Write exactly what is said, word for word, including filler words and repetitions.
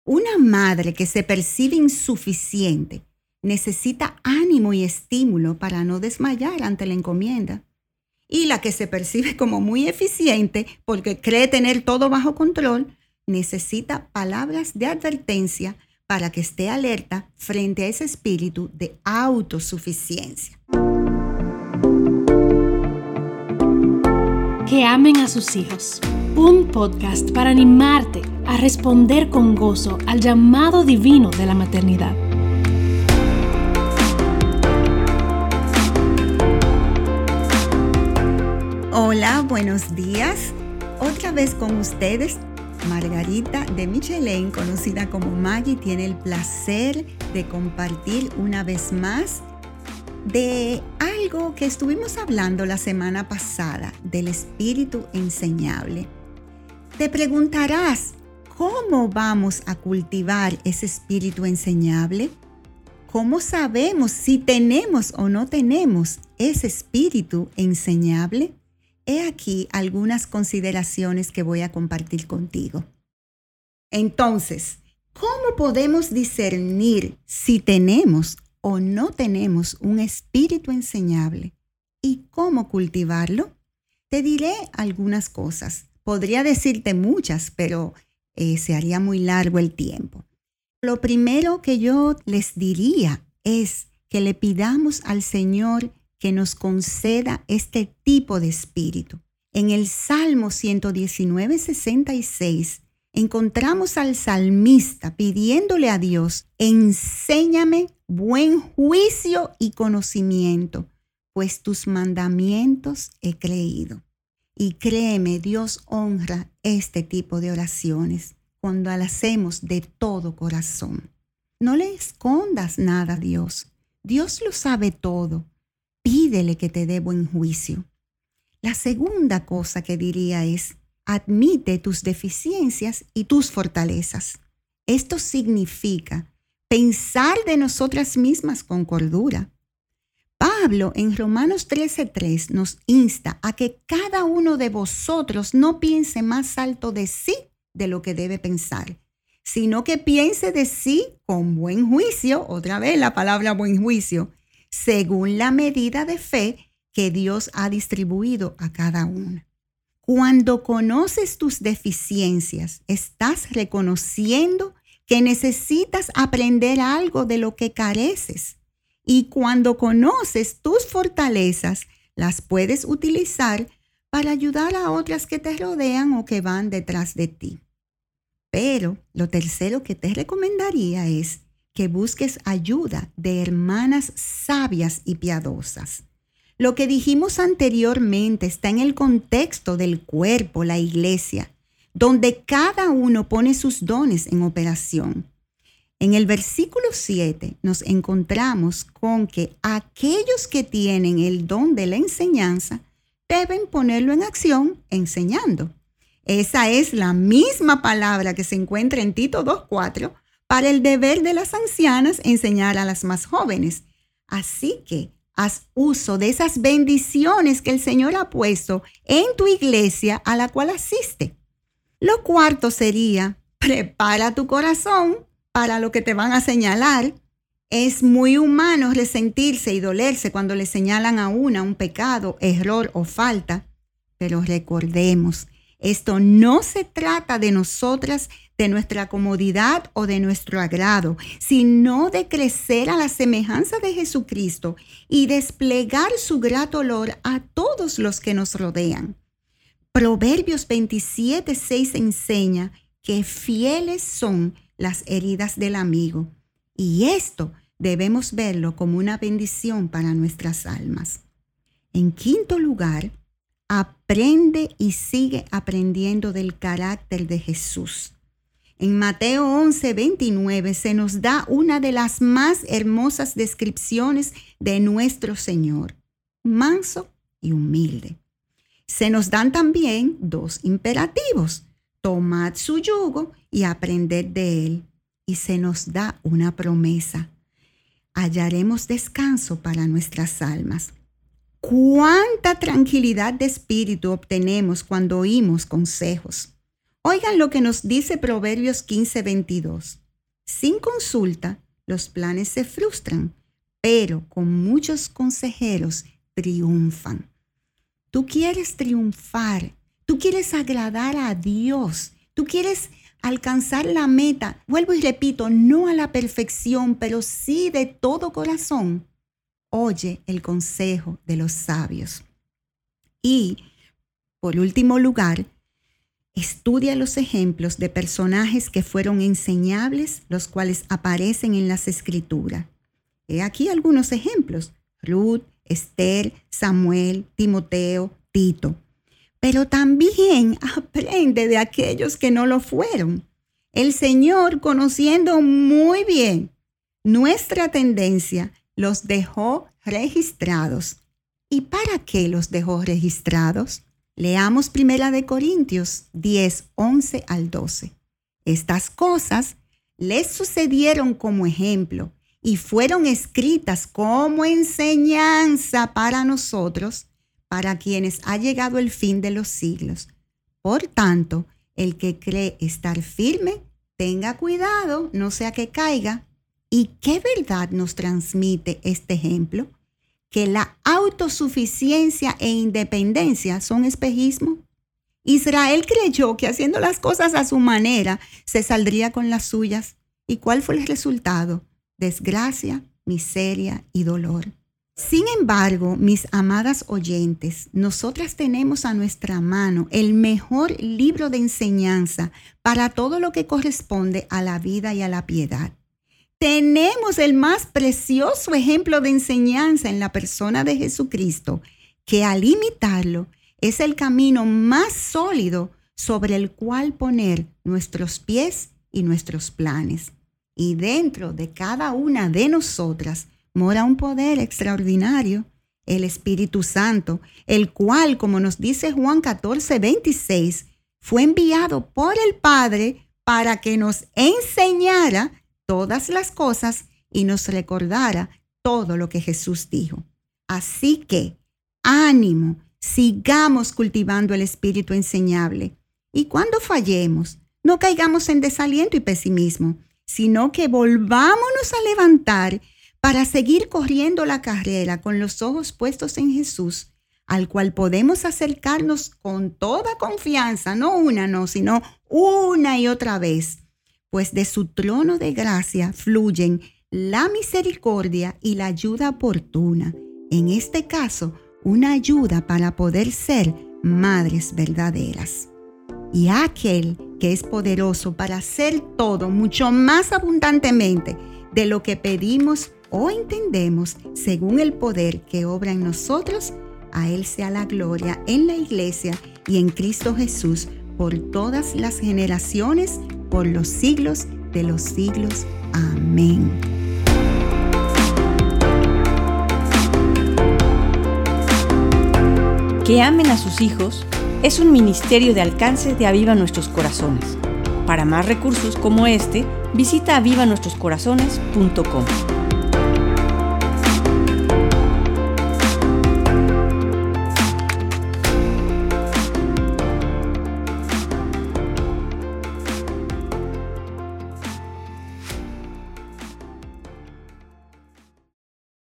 Una madre que se percibe insuficiente necesita ánimo y estímulo para no desmayar ante la encomienda. Y la que se percibe como muy eficiente porque cree tener todo bajo control, necesita palabras de advertencia para que esté alerta frente a ese espíritu de autosuficiencia. Que amen a sus hijos. Un podcast para animarte a responder con gozo al llamado divino de la maternidad. Hola, buenos días. Otra vez con ustedes, Margarita de Michelén, conocida como Maggie, tiene el placer de compartir una vez más de algo que estuvimos hablando la semana pasada, del espíritu enseñable. Te preguntarás, ¿cómo vamos a cultivar ese espíritu enseñable? ¿Cómo sabemos si tenemos o no tenemos ese espíritu enseñable? He aquí algunas consideraciones que voy a compartir contigo. Entonces, ¿cómo podemos discernir si tenemos o no tenemos un espíritu enseñable? ¿Y cómo cultivarlo? Te diré algunas cosas. Podría decirte muchas, pero eh, se haría muy largo el tiempo. Lo primero que yo les diría es que le pidamos al Señor que nos conceda este tipo de espíritu. En el Salmo ciento diecinueve, sesenta y seis, encontramos al salmista pidiéndole a Dios, enséñame buen juicio y conocimiento, pues tus mandamientos he creído. Y créeme, Dios honra este tipo de oraciones cuando las hacemos de todo corazón. No le escondas nada a Dios. Dios lo sabe todo. Pídele que te dé buen juicio. La segunda cosa que diría es, admite tus deficiencias y tus fortalezas. Esto significa pensar de nosotras mismas con cordura. Pablo en Romanos trece tres nos insta a que cada uno de vosotros no piense más alto de sí de lo que debe pensar, sino que piense de sí con buen juicio, otra vez la palabra buen juicio, según la medida de fe que Dios ha distribuido a cada uno. Cuando conoces tus deficiencias, estás reconociendo que necesitas aprender algo de lo que careces. Y cuando conoces tus fortalezas, las puedes utilizar para ayudar a otras que te rodean o que van detrás de ti. Pero lo tercero que te recomendaría es que busques ayuda de hermanas sabias y piadosas. Lo que dijimos anteriormente está en el contexto del cuerpo, la iglesia, donde cada uno pone sus dones en operación. En el versículo siete nos encontramos con que aquellos que tienen el don de la enseñanza deben ponerlo en acción enseñando. Esa es la misma palabra que se encuentra en Tito dos cuatro para el deber de las ancianas enseñar a las más jóvenes. Así que haz uso de esas bendiciones que el Señor ha puesto en tu iglesia a la cual asiste. Lo cuarto sería, prepara tu corazón para lo que te van a señalar. Es muy humano resentirse y dolerse cuando le señalan a una un pecado, error o falta. Pero recordemos, esto no se trata de nosotras, de nuestra comodidad o de nuestro agrado, sino de crecer a la semejanza de Jesucristo y desplegar su grato olor a todos los que nos rodean. Proverbios veintisiete seis enseña que fieles son las heridas del amigo, y esto debemos verlo como una bendición para nuestras almas. En quinto lugar, aprende y sigue aprendiendo del carácter de Jesús. En Mateo once veintinueve se nos da una de las más hermosas descripciones de nuestro Señor, manso y humilde. Se nos dan también dos imperativos: tomad su yugo y aprended de él. Y se nos da una promesa: hallaremos descanso para nuestras almas. ¿Cuánta tranquilidad de espíritu obtenemos cuando oímos consejos? Oigan lo que nos dice Proverbios quince veintidós. Sin consulta, los planes se frustran, pero con muchos consejeros triunfan. Tú quieres triunfar, tú quieres agradar a Dios, tú quieres alcanzar la meta. Vuelvo y repito, no a la perfección, pero sí de todo corazón. Oye el consejo de los sabios. Y, por último lugar, estudia los ejemplos de personajes que fueron enseñables, los cuales aparecen en las Escrituras. He aquí algunos ejemplos: Ruth, Esther, Samuel, Timoteo, Tito. Pero también aprende de aquellos que no lo fueron. El Señor, conociendo muy bien nuestra tendencia, los dejó registrados. ¿Y para qué los dejó registrados? Leamos Primera de Corintios diez, once al doce. Estas cosas les sucedieron como ejemplo y fueron escritas como enseñanza para nosotros, para quienes ha llegado el fin de los siglos. Por tanto, el que cree estar firme, tenga cuidado, no sea que caiga. ¿Y qué verdad nos transmite este ejemplo? Que la autosuficiencia e independencia son espejismo. Israel creyó que haciendo las cosas a su manera se saldría con las suyas. ¿Y cuál fue el resultado? Desgracia, miseria y dolor. Sin embargo, mis amadas oyentes, nosotras tenemos a nuestra mano el mejor libro de enseñanza para todo lo que corresponde a la vida y a la piedad. Tenemos el más precioso ejemplo de enseñanza en la persona de Jesucristo, que al imitarlo es el camino más sólido sobre el cual poner nuestros pies y nuestros planes. Y dentro de cada una de nosotras mora un poder extraordinario, el Espíritu Santo, el cual, como nos dice Juan catorce, veintiséis, fue enviado por el Padre para que nos enseñara todas las cosas y nos recordara todo lo que Jesús dijo. Así que, ánimo, sigamos cultivando el espíritu enseñable. Y cuando fallemos, no caigamos en desaliento y pesimismo, sino que volvámonos a levantar para seguir corriendo la carrera con los ojos puestos en Jesús, al cual podemos acercarnos con toda confianza, no una, no, sino una y otra vez, pues de su trono de gracia fluyen la misericordia y la ayuda oportuna. En este caso, una ayuda para poder ser madres verdaderas. Y aquel que es poderoso para hacer todo mucho más abundantemente de lo que pedimos o entendemos, según el poder que obra en nosotros, a Él sea la gloria en la iglesia y en Cristo Jesús por todas las generaciones, por los siglos de los siglos. Amén. Que amen a sus hijos es un ministerio de alcance de Aviva Nuestros Corazones. Para más recursos como este, visita aviva nuestros corazones punto com.